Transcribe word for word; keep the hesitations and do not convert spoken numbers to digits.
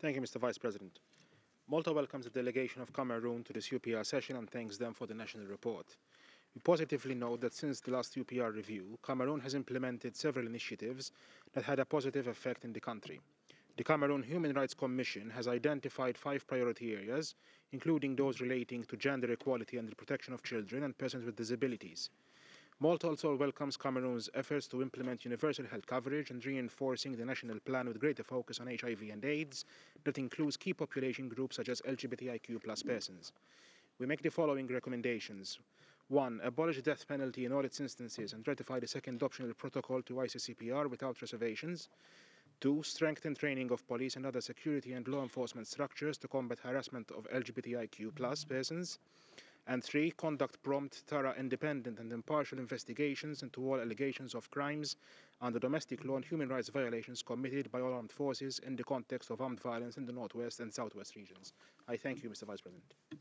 Thank you, Mister Vice President. Malta welcomes the delegation of Cameroon to this U P R session and thanks them for the national report. We positively note that since the last U P R review, Cameroon has implemented several initiatives that had a positive effect in the country. The Cameroon Human Rights Commission has identified five priority areas, including those relating to gender equality and the protection of children and persons with disabilities. Malta also welcomes Cameroon's efforts to implement universal health coverage and reinforcing the national plan with greater focus on H I V and AIDS that includes key population groups such as L G B T I Q plus persons. We make the following recommendations. one. Abolish the death penalty in all its instances and ratify the second optional protocol to I C C P R without reservations. two. Strengthen training of police and other security and law enforcement structures to combat harassment of L G B T I Q plus persons. And three. Conduct prompt, thorough, independent and impartial investigations into all allegations of crimes under domestic law and human rights violations committed by all armed forces in the context of armed violence in the northwest and southwest regions. I thank you, Mister Vice President.